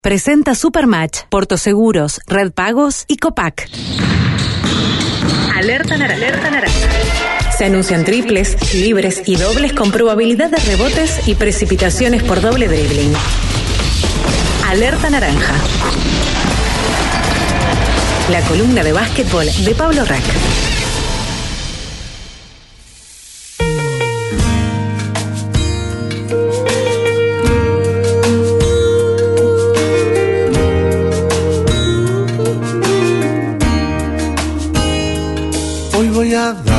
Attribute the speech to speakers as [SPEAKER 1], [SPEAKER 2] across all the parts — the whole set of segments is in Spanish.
[SPEAKER 1] Presenta Supermatch, Porto Seguros, Red Pagos y Copac. Alerta naranja. Se anuncian triples, libres y dobles con probabilidad de rebotes y precipitaciones por doble dribbling. Alerta naranja. La columna de básquetbol de Pablo Rack.
[SPEAKER 2] Hoy voy a dar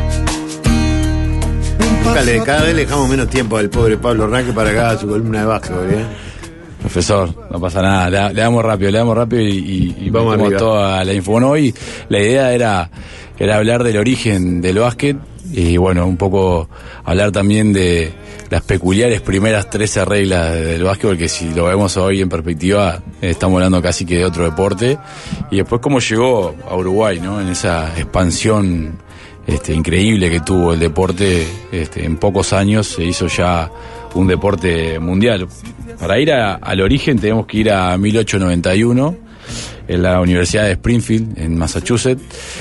[SPEAKER 2] cada vez le dejamos menos tiempo al pobre Pablo Rack para que haga su columna de básquetbol, ¿eh?
[SPEAKER 3] Profesor, no pasa nada, le damos rápido y
[SPEAKER 2] vamos
[SPEAKER 3] metemos
[SPEAKER 2] arriba
[SPEAKER 3] toda la info. Bueno, hoy la idea era hablar del origen del básquet y bueno, un poco hablar también de las peculiares primeras 13 reglas del básquetbol, que si lo vemos hoy en perspectiva, estamos hablando casi que de otro deporte, y después cómo llegó a Uruguay, ¿no? En esa expansión increíble que tuvo el deporte, en pocos años se hizo ya un deporte mundial. Para ir al origen tenemos que ir a 1891, en la Universidad de Springfield, en Massachusetts.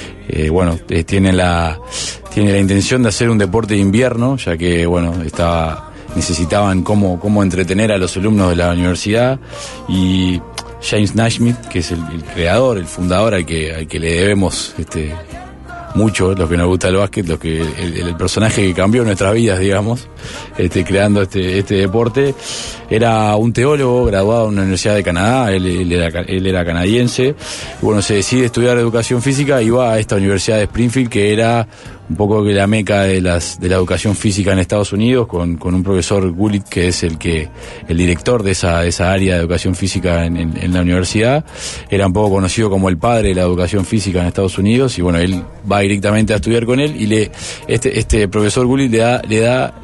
[SPEAKER 3] Tiene la intención de hacer un deporte de invierno, ya que necesitaban cómo entretener a los alumnos de la universidad, y James Naismith, que es el creador, el fundador, al que le debemos mucho, los que nos gusta el básquet, el personaje que cambió nuestras vidas, digamos, creando este deporte. Era un teólogo graduado en la Universidad de Canadá, él era canadiense. Se decide estudiar educación física y va a esta Universidad de Springfield, que era un poco la meca de la educación física en Estados Unidos, con un profesor Gulick, que es el director de esa área de educación física en la universidad. Era un poco conocido como el padre de la educación física en Estados Unidos, y él va directamente a estudiar con él, y este profesor Gulick le da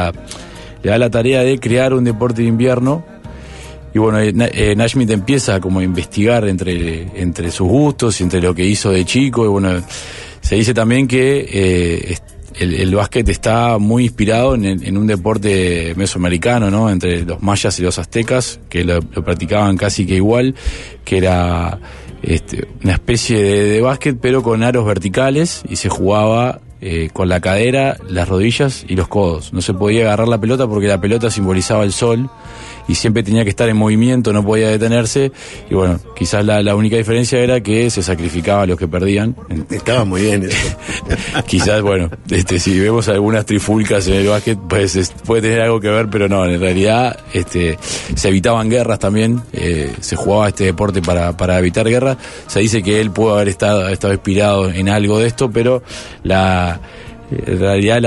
[SPEAKER 3] la tarea de crear un deporte de invierno. Y Naismith empieza como a investigar entre sus gustos y entre lo que hizo de chico. Y se dice también que el básquet está muy inspirado en un deporte mesoamericano, ¿no? Entre los mayas y los aztecas, que lo practicaban casi que igual, que era una especie de básquet, pero con aros verticales, y se jugaba con la cadera, las rodillas y los codos. No se podía agarrar la pelota porque la pelota simbolizaba el sol y siempre tenía que estar en movimiento, no podía detenerse. Y quizás la única diferencia era que se sacrificaba a los que perdían.
[SPEAKER 2] Estaba muy bien eso.
[SPEAKER 3] Quizás, si vemos algunas trifulcas en el básquet, pues puede tener algo que ver, pero no, en realidad se evitaban guerras también. Se jugaba este deporte para evitar guerras. Se dice que él pudo haber estado inspirado en algo de esto, pero en realidad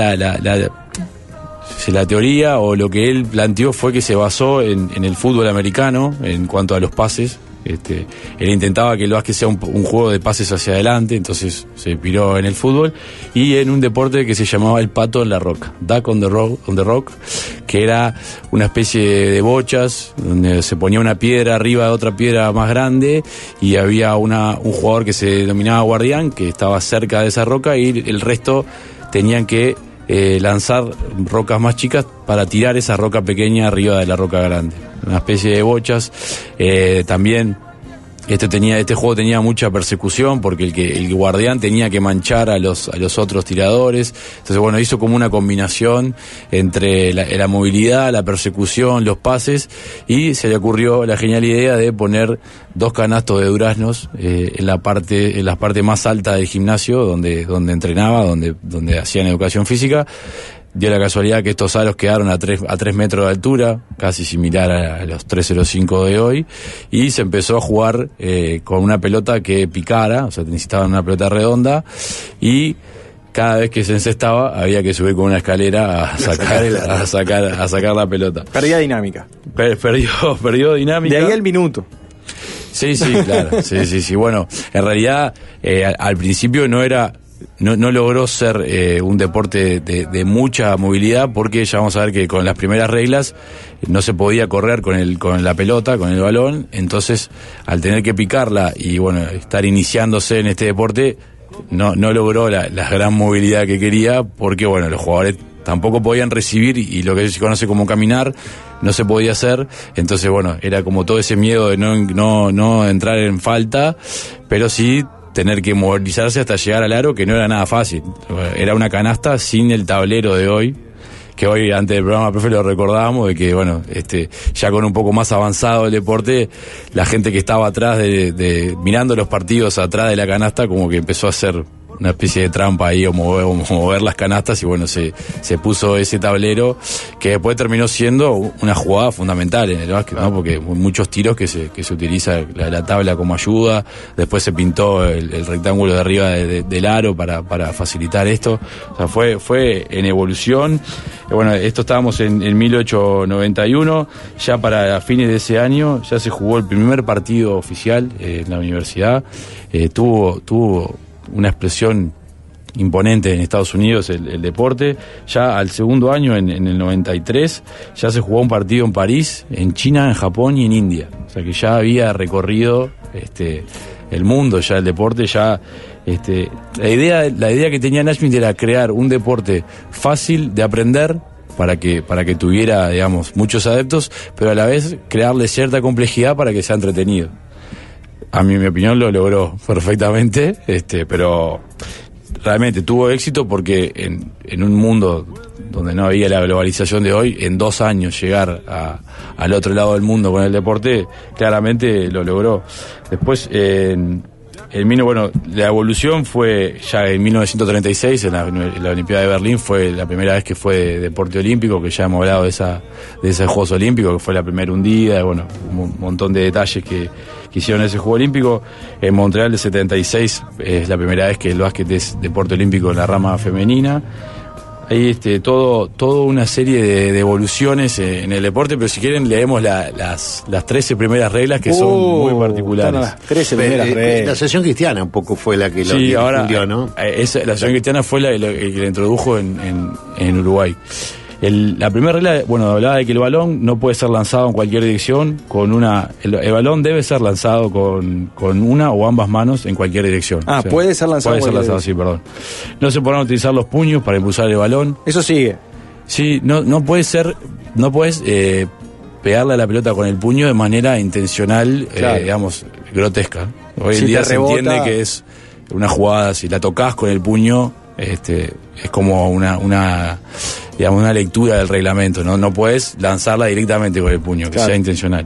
[SPEAKER 3] la teoría o lo que él planteó fue que se basó en el fútbol americano en cuanto a los pases. Él intentaba que el básquet sea un juego de pases hacia adelante, entonces se inspiró en el fútbol y en un deporte que se llamaba el pato en la roca, duck on the rock, que era una especie de bochas donde se ponía una piedra arriba de otra piedra más grande, y había un jugador que se denominaba guardián, que estaba cerca de esa roca, y el resto tenían que lanzar rocas más chicas para tirar esa roca pequeña arriba de la roca grande. Una especie de bochas. También este juego tenía mucha persecución, porque el guardián tenía que manchar a los otros tiradores. Entonces hizo como una combinación entre la movilidad, la persecución, los pases, y se le ocurrió la genial idea de poner 2 canastos de duraznos en la parte más alta del gimnasio donde entrenaba, donde hacían educación física. Dio la casualidad que estos aros quedaron a 3 metros de altura, casi similar a los 3.05 de hoy, y se empezó a jugar con una pelota que picara, necesitaban una pelota redonda, y cada vez que se encestaba había que subir con una escalera a sacar la pelota.
[SPEAKER 4] Perdía dinámica.
[SPEAKER 3] Perdió dinámica.
[SPEAKER 4] De ahí el minuto.
[SPEAKER 3] Sí, claro. Sí. En realidad, al principio no logró ser un deporte de mucha movilidad, porque ya vamos a ver que con las primeras reglas no se podía correr con la pelota, con el balón. Entonces, al tener que picarla y estar iniciándose en este deporte, no logró la gran movilidad que quería, porque los jugadores tampoco podían recibir, y lo que se conoce como caminar no se podía hacer. Entonces, bueno, era como todo ese miedo de no entrar en falta, pero sí tener que movilizarse hasta llegar al aro, que no era nada fácil. Era una canasta sin el tablero de hoy, que hoy antes del programa, profe, lo recordábamos, de que, bueno, ya con un poco más avanzado el deporte, la gente que estaba atrás mirando los partidos atrás de la canasta, como que empezó a hacer una especie de trampa ahí, o mover las canastas, y bueno, se puso ese tablero, que después terminó siendo una jugada fundamental en el básquet, ¿no? Porque muchos tiros que se utiliza la tabla como ayuda, después se pintó el rectángulo de arriba del aro para facilitar esto. O sea, fue en evolución. Bueno, esto estábamos en 1891, ya para fines de ese año ya se jugó el primer partido oficial en la universidad. Tuvo una expresión imponente en Estados Unidos el deporte. Ya al segundo año, en el 93, ya se jugó un partido en París, en China, en Japón y en India. O sea que ya había recorrido el mundo ya el deporte. Ya la idea que tenía Naismith era crear un deporte fácil de aprender para que tuviera, digamos, muchos adeptos, pero a la vez crearle cierta complejidad para que sea entretenido. A mí, mi opinión, lo logró perfectamente, pero realmente tuvo éxito porque en un mundo donde no había la globalización de hoy, en 2 años llegar al otro lado del mundo con el deporte, claramente lo logró. Después, la evolución fue ya en 1936, en la Olimpiada de Berlín, fue la primera vez que fue deporte olímpico, que ya hemos hablado de esos Juegos Olímpicos, que fue la primera hundida, bueno, un montón de detalles que hicieron ese Juego Olímpico. En Montreal, del 76, es la primera vez que el básquet es deporte olímpico en la rama femenina. Hay todo una serie de evoluciones en el deporte, pero si quieren leemos las 13 primeras reglas, que son muy particulares.
[SPEAKER 4] Las 13 primeras reglas.
[SPEAKER 2] La Asociación Cristiana un poco fue la que lo difundió, ¿no?
[SPEAKER 3] La Asociación Cristiana fue la que la introdujo en Uruguay. La primera regla, hablaba de que el balón no puede ser lanzado en cualquier dirección el balón debe ser lanzado con una o ambas manos en cualquier dirección.
[SPEAKER 4] O sea, puede ser lanzado.
[SPEAKER 3] Puede ser lanzado, sí, perdón. No se podrán utilizar los puños para impulsar el balón.
[SPEAKER 4] Eso sigue.
[SPEAKER 3] Sí, no puedes pegarle a la pelota con el puño de manera intencional, digamos, grotesca. Hoy en día se entiende que es una jugada, si la tocas con el puño, es como una lectura del reglamento, no puedes lanzarla directamente con el puño, que sea intencional.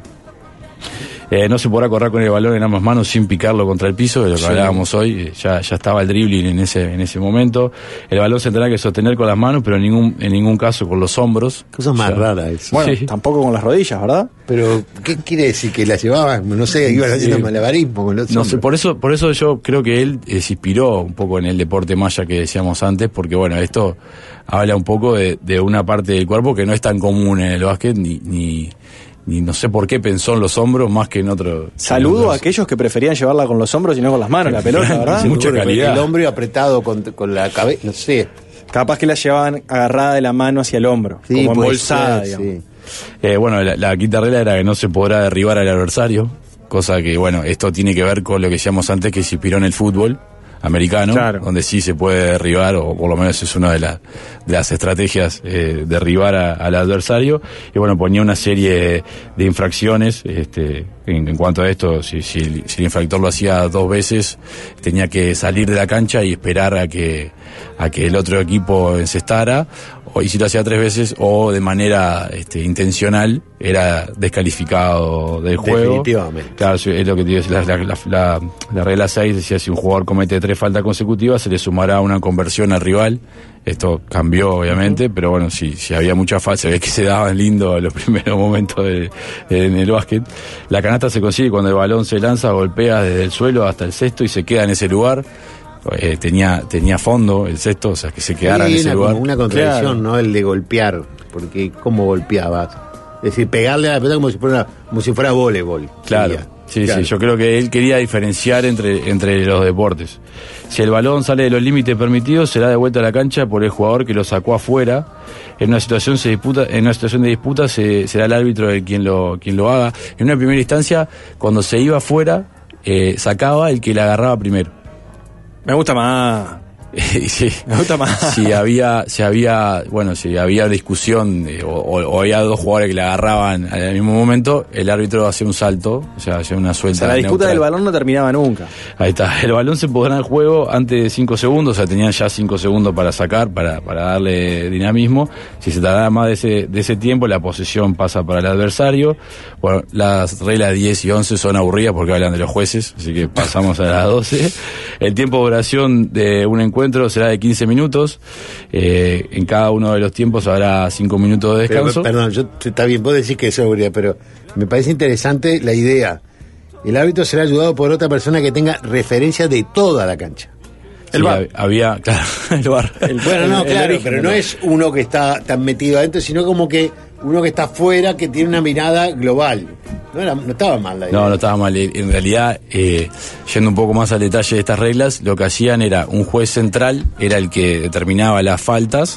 [SPEAKER 3] No se podrá correr con el balón en ambas manos sin picarlo contra el piso, de lo que hablábamos hoy. Ya estaba el dribbling en ese momento. El balón se tendrá que sostener con las manos, pero en ningún caso con los hombros.
[SPEAKER 2] Cosa más rara eso.
[SPEAKER 4] Bueno, tampoco con las rodillas, ¿verdad?
[SPEAKER 2] Pero, ¿qué quiere decir? ¿Que la llevaban? No sé, iban haciendo malabarismo con los hombros.
[SPEAKER 3] No sé, por eso yo creo que él se inspiró un poco en el deporte maya que decíamos antes, porque esto habla un poco de una parte del cuerpo que no es tan común en el básquet, ni no sé por qué pensó en los hombros más que en otro.
[SPEAKER 4] Saludo a aquellos que preferían llevarla con los hombros y no con las manos, la pelota, ¿verdad?
[SPEAKER 3] Mucha calidad.
[SPEAKER 2] El hombro apretado con la cabeza, no sé.
[SPEAKER 4] Capaz que la llevaban agarrada de la mano hacia el hombro, como embolsada, digamos.
[SPEAKER 2] Sí.
[SPEAKER 3] La quinta regla era que no se podrá derribar al adversario, cosa que, esto tiene que ver con lo que decíamos antes, que se inspiró en el fútbol americano, donde sí se puede derribar, o por lo menos es una de las estrategias, derribar al adversario. Y ponía una serie de infracciones en cuanto a esto. Si el infractor lo hacía 2 veces, tenía que salir de la cancha y esperar a que el otro equipo encestara, y si lo hacía 3 veces o de manera intencional, era descalificado del juego.
[SPEAKER 2] Definitivamente.
[SPEAKER 3] Claro, es lo que te digo, la regla 6 decía: si un jugador comete 3 faltas consecutivas, se le sumará una conversión al rival. Esto cambió, obviamente, pero si había mucha falta, se ve que se daban lindo los primeros momentos en el básquet. La canasta se consigue cuando el balón se lanza, golpea desde el suelo hasta el cesto y se queda en ese lugar. Tenía fondo el cesto, o sea, que se quedara en ese lugar.
[SPEAKER 2] Como una contradicción, ¿no? El de golpear, porque ¿cómo golpeabas? Es decir, pegarle a la pelota como si fuera voleibol.
[SPEAKER 3] Claro. Sí, yo creo que él quería diferenciar entre los deportes. Si el balón sale de los límites permitidos, será devuelto a la cancha por el jugador que lo sacó afuera. En una situación de disputa será el árbitro quien lo haga. En una primera instancia, cuando se iba afuera, sacaba el que la agarraba primero.
[SPEAKER 4] Me gusta más.
[SPEAKER 3] Sí,
[SPEAKER 4] Me gusta más.
[SPEAKER 3] si había discusión o había dos jugadores que le agarraban al mismo momento, el árbitro hacía un salto, o sea, hacía una suelta.
[SPEAKER 4] O sea, la disputa del balón no terminaba nunca.
[SPEAKER 3] Ahí está, el balón se podrá en el juego antes de 5 segundos, o sea, tenían ya 5 segundos para sacar, para darle dinamismo. Si se tardaba más de ese tiempo, la posesión pasa para el adversario. Bueno, las reglas 10 y 11 son aburridas porque hablan de los jueces, así que pasamos a las 12. El tiempo de duración de un encuentro será de 15 minutos. En cada uno de los tiempos habrá 5 minutos de descanso.
[SPEAKER 2] Perdón, está bien, vos decís que es seguridad, pero me parece interesante la idea. El árbitro será ayudado por otra persona que tenga referencia de toda la cancha.
[SPEAKER 3] El VAR. Había, claro, el VAR.
[SPEAKER 2] Pero no es uno que está tan metido adentro, sino como que uno que está afuera, que tiene una mirada global. No estaba mal la idea.
[SPEAKER 3] No estaba mal. En realidad, yendo un poco más al detalle de estas reglas, lo que hacían era un juez central, era el que determinaba las faltas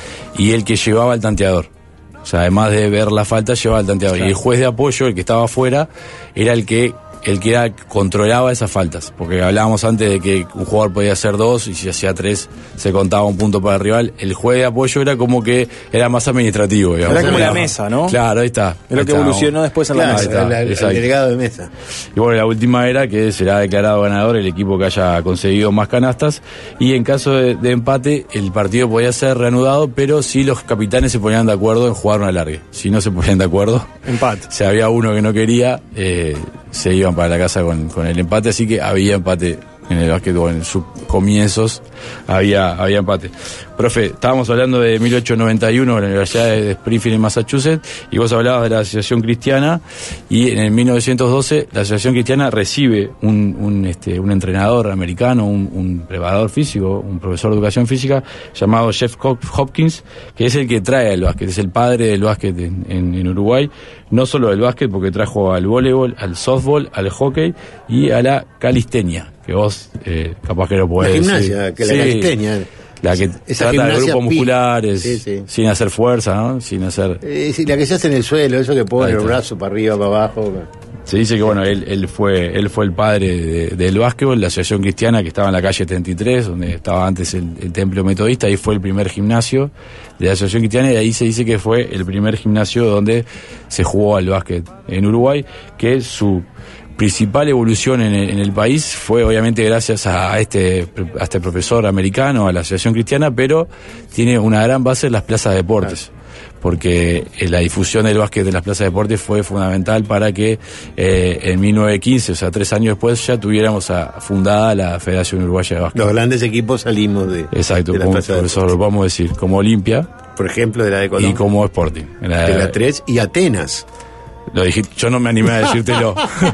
[SPEAKER 3] y el que llevaba el tanteador. O sea, además de ver la falta, llevaba el tanteador. Claro. Y el juez de apoyo, el que estaba afuera, era el que controlaba esas faltas, porque hablábamos antes de que un jugador podía hacer 2 y si hacía 3 se contaba un punto para el rival. El juez de apoyo era como que era más administrativo, digamos.
[SPEAKER 4] Era como la mesa, ¿no?
[SPEAKER 3] Claro, ahí está.
[SPEAKER 4] Es lo que evolucionó después en la mesa.
[SPEAKER 2] El delegado de mesa.
[SPEAKER 3] Y bueno, la última era que será declarado ganador el equipo que haya conseguido más canastas, y en caso de empate el partido podía ser reanudado, pero si los capitanes se ponían de acuerdo en jugar una larga. Si no se ponían de acuerdo,
[SPEAKER 4] empate.
[SPEAKER 3] Si había uno que no quería, se iban para la casa con el empate, así que había empate en el básquetbol. En sus comienzos había empate. Profe, estábamos hablando de 1891 en la Universidad de Springfield en Massachusetts, y vos hablabas de la Asociación Cristiana, y en el 1912 la Asociación Cristiana recibe un entrenador americano, un preparador físico, un profesor de educación física llamado Jeff Hopkins, que es el que trae el básquet, es el padre del básquet en Uruguay. No solo del básquet, porque trajo al voleibol, al softball, al hockey y a la calistenia, que vos capaz que lo podés
[SPEAKER 2] decir. La gimnasia, que la calistenia.
[SPEAKER 3] La que trata de grupos musculares, sin hacer fuerza, ¿no? Sin hacer...
[SPEAKER 2] la que se hace en el suelo, eso que pone el brazo para arriba, para abajo.
[SPEAKER 3] Se dice que bueno, él fue el padre del básquetbol, la Asociación Cristiana, que estaba en la calle 33, donde estaba antes el templo metodista. Ahí fue el primer gimnasio de la Asociación Cristiana, y ahí se dice que fue el primer gimnasio donde se jugó al básquet en Uruguay, que su principal evolución en el país fue obviamente gracias a este profesor americano, a la Asociación Cristiana, pero tiene una gran base en las plazas de deportes. Porque la difusión del básquet de las plazas de deportes fue fundamental para que en 1915, o sea, 3 años después, ya tuviéramos fundada la Federación Uruguaya de Básquet.
[SPEAKER 2] Los grandes equipos salimos de
[SPEAKER 3] Exacto,
[SPEAKER 2] de las plazas de
[SPEAKER 3] eso lo vamos a decir, como Olimpia,
[SPEAKER 2] por ejemplo, de la de Colombia,
[SPEAKER 3] y como Sporting.
[SPEAKER 2] De la 3 y Atenas.
[SPEAKER 3] Lo dije, yo no me animé a decírtelo.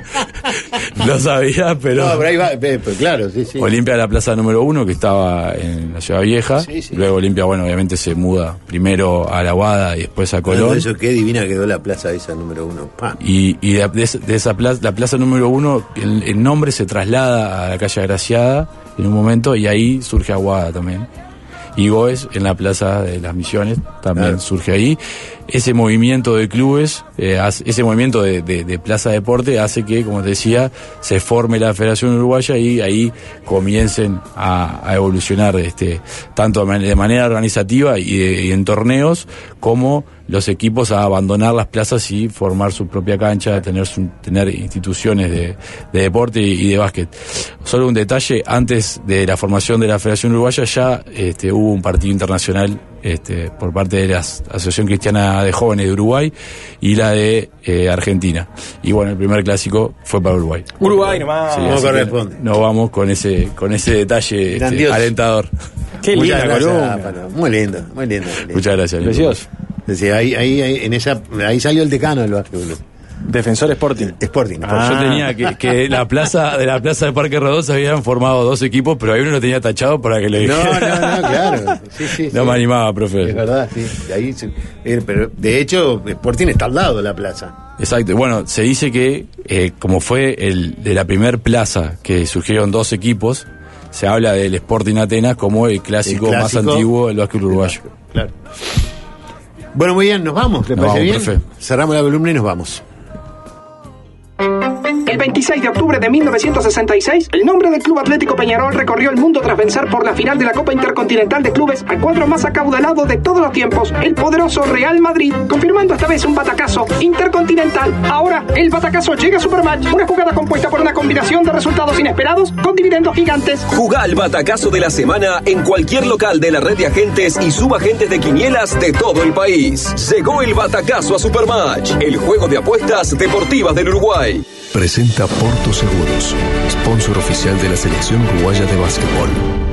[SPEAKER 3] Lo sabía, pero...
[SPEAKER 2] No, pero ahí va, pero claro, sí.
[SPEAKER 3] Olimpia, la plaza número 1, que estaba en la Ciudad Vieja. Sí. Luego Olimpia, bueno, obviamente se muda primero a La Aguada y después a Colón.
[SPEAKER 2] Eso, qué divina quedó la plaza esa número 1.
[SPEAKER 3] Y de esa plaza, la plaza número 1, el nombre se traslada a la calle Agraciada en un momento, y ahí surge Aguada también. Y Goes, en la Plaza de las Misiones, también surge ahí. Ese movimiento de clubes, ese movimiento de Plaza Deporte hace que, como te decía, se forme la Federación Uruguaya, y ahí comiencen a evolucionar tanto de manera organizativa y en torneos, como los equipos a abandonar las plazas y formar su propia cancha, tener instituciones de deporte y de básquet. Solo un detalle, antes de la formación de la Federación Uruguaya ya hubo un partido internacional por parte de la Asociación Cristiana de Jóvenes de Uruguay y la de Argentina. Y bueno, el primer clásico fue para Uruguay.
[SPEAKER 4] Uruguay nomás.
[SPEAKER 3] Sí,
[SPEAKER 2] no corresponde.
[SPEAKER 3] Nos vamos con ese detalle alentador.
[SPEAKER 4] Qué linda columna.
[SPEAKER 2] Muy lindo.
[SPEAKER 3] Muchas gracias.
[SPEAKER 4] Precioso.
[SPEAKER 2] Ahí salió el decano del básquetbol.
[SPEAKER 4] Defensor Sporting.
[SPEAKER 3] Yo tenía que la plaza de Parque Rodó se habían formado 2 equipos, pero ahí uno lo tenía tachado para que le dijera.
[SPEAKER 2] No, claro. Sí,
[SPEAKER 3] no me animaba, profe.
[SPEAKER 2] Es verdad, sí. Pero de hecho, Sporting está al lado de la plaza.
[SPEAKER 3] Exacto. Bueno, se dice que como fue de la primer plaza que surgieron 2 equipos, se habla del Sporting Atenas como el clásico más antiguo del básquet uruguayo.
[SPEAKER 2] Claro. Bueno, muy bien, nos vamos. ¿Le parece bien?
[SPEAKER 3] Profe.
[SPEAKER 2] Cerramos la columna y nos vamos.
[SPEAKER 5] El 25 26 de octubre de 1966, el nombre del Club Atlético Peñarol recorrió el mundo tras vencer por la final de la Copa Intercontinental de Clubes al cuadro más acaudalado de todos los tiempos, el poderoso Real Madrid, confirmando esta vez un batacazo intercontinental. Ahora, el batacazo llega a Supermatch, una jugada compuesta por una combinación de resultados inesperados con dividendos gigantes.
[SPEAKER 6] Jugá el batacazo de la semana en cualquier local de la red de agentes y subagentes de quinielas de todo el país. Llegó el batacazo a Supermatch, el juego de apuestas deportivas del Uruguay.
[SPEAKER 7] Presenta Porto Seguros, sponsor oficial de la selección uruguaya de básquetbol.